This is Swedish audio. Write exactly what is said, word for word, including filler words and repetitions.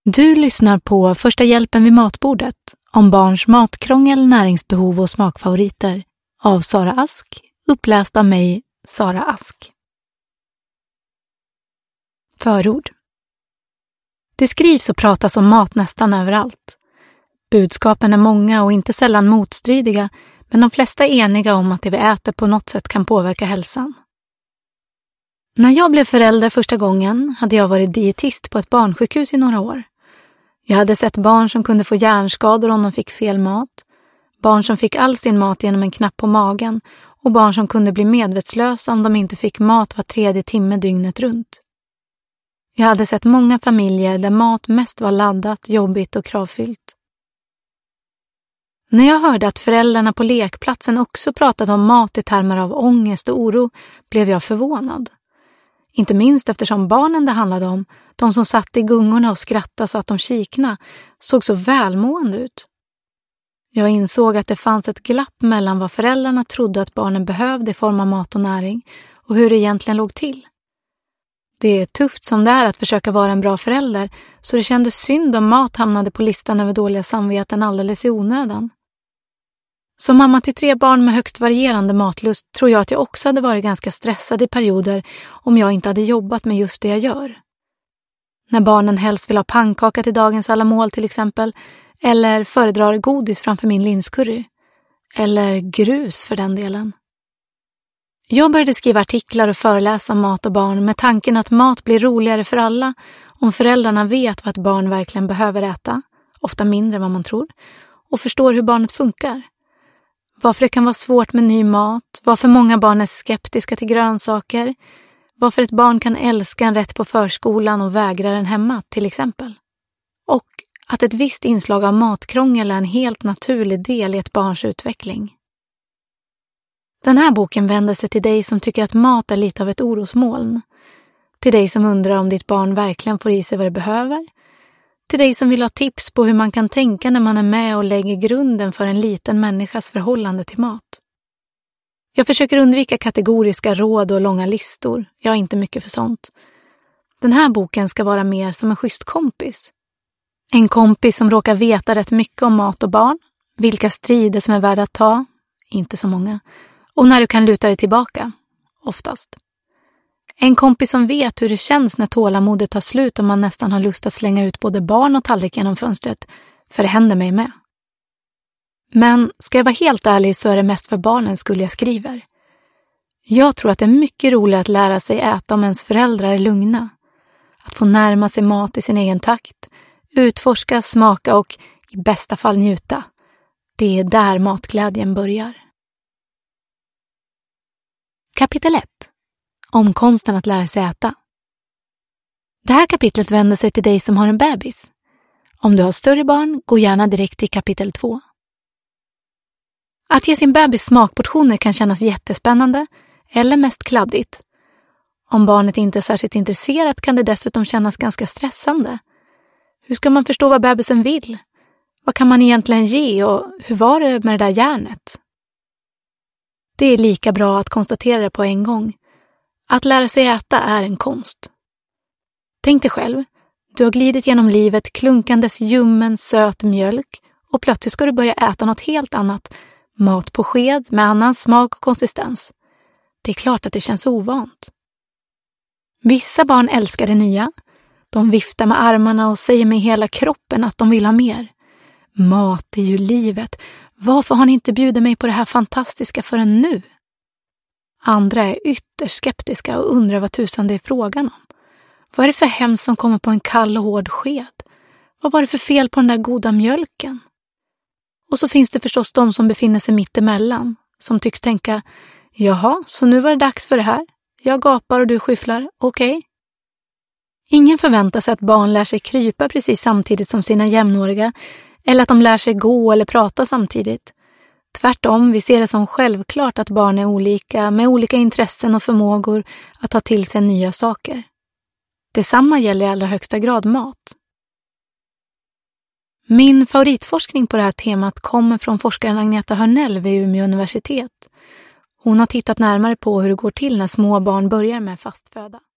Du lyssnar på Första hjälpen vid matbordet om barns matkrångel, näringsbehov och smakfavoriter av Sara Ask, uppläst av mig, Sara Ask. Förord. Det skrivs och pratas om mat nästan överallt. Budskapen är många och inte sällan motstridiga, men de flesta är eniga om att det vi äter på något sätt kan påverka hälsan. När jag blev förälder första gången hade jag varit dietist på ett barnsjukhus i några år. Jag hade sett barn som kunde få hjärnskador om de fick fel mat, barn som fick all sin mat genom en knapp på magen och barn som kunde bli medvetslösa om de inte fick mat var tredje timme dygnet runt. Jag hade sett många familjer där mat mest var laddat, jobbigt och kravfyllt. När jag hörde att föräldrarna på lekplatsen också pratade om mat i termer av ångest och oro blev jag förvånad. Inte minst eftersom barnen det handlade om, de som satt i gungorna och skrattade så att de kikna, såg så välmående ut. Jag insåg att det fanns ett glapp mellan vad föräldrarna trodde att barnen behövde i form av mat och näring och hur det egentligen låg till. Det är tufft som det är att försöka vara en bra förälder, så det kändes synd om mat hamnade på listan över dåliga samveten alldeles i onödan. Som mamma till tre barn med högst varierande matlust tror jag att jag också hade varit ganska stressad i perioder om jag inte hade jobbat med just det jag gör. När barnen helst vill ha pannkaka till dagens alla mål till exempel, eller föredrar godis framför min linscurry. Eller grus för den delen. Jag började skriva artiklar och föreläsa om mat och barn med tanken att mat blir roligare för alla om föräldrarna vet vad ett barn verkligen behöver äta, ofta mindre än vad man tror, och förstår hur barnet funkar. Varför det kan vara svårt med ny mat, varför många barn är skeptiska till grönsaker, varför ett barn kan älska en rätt på förskolan och vägra den hemma till exempel. Och att ett visst inslag av matkrångel är en helt naturlig del i ett barns utveckling. Den här boken vänder sig till dig som tycker att mat är lite av ett orosmoln. Till dig som undrar om ditt barn verkligen får i sig vad det behöver. Till dig som vill ha tips på hur man kan tänka när man är med och lägger grunden för en liten människas förhållande till mat. Jag försöker undvika kategoriska råd och långa listor. Jag är inte mycket för sånt. Den här boken ska vara mer som en schysst kompis. En kompis som råkar veta rätt mycket om mat och barn. Vilka strider som är värda att ta. Inte så många. Och när du kan luta dig tillbaka. Oftast. En kompis som vet hur det känns när tålamodet tar slut och man nästan har lust att slänga ut både barn och tallrik genom fönstret. För det händer mig med. Men ska jag vara helt ärlig så är det mest för barnens skull jag skriver. Jag tror att det är mycket roligare att lära sig äta om ens föräldrar är lugna. Att få närma sig mat i sin egen takt. Utforska, smaka och i bästa fall njuta. Det är där matglädjen börjar. Kapitel ett. Om konsten att lära sig äta. Det här kapitlet vänder sig till dig som har en bebis. Om du har större barn, gå gärna direkt till kapitel två. Att ge sin bebis smakportioner kan kännas jättespännande eller mest kladdigt. Om barnet inte är särskilt intresserat kan det dessutom kännas ganska stressande. Hur ska man förstå vad bebisen vill? Vad kan man egentligen ge och hur var det med det där järnet? Det är lika bra att konstatera det på en gång. Att lära sig äta är en konst. Tänk dig själv, du har glidit genom livet klunkandes ljummen söt mjölk och plötsligt ska du börja äta något helt annat. Mat på sked med annan smak och konsistens. Det är klart att det känns ovant. Vissa barn älskar det nya. De viftar med armarna och säger med hela kroppen att de vill ha mer. Mat är ju livet. Varför har ni inte bjudit mig på det här fantastiska förrän nu? Andra är ytterst skeptiska och undrar vad tusan det är frågan om. Vad är det för hem som kommer på en kall och hård sked? Vad var det för fel på den där goda mjölken? Och så finns det förstås de som befinner sig mitt emellan. Som tycks tänka, jaha, så nu var det dags för det här. Jag gapar och du skyfflar, okej. Okay. Ingen förväntar sig att barn lär sig krypa precis samtidigt som sina jämnåriga. Eller att de lär sig gå eller prata samtidigt. Tvärtom, vi ser det som självklart att barn är olika med olika intressen och förmågor att ta till sig nya saker. Detsamma gäller i allra högsta grad mat. Min favoritforskning på det här temat kommer från forskaren Agneta Hörnell vid Umeå universitet. Hon har tittat närmare på hur det går till när små barn börjar med fastföda.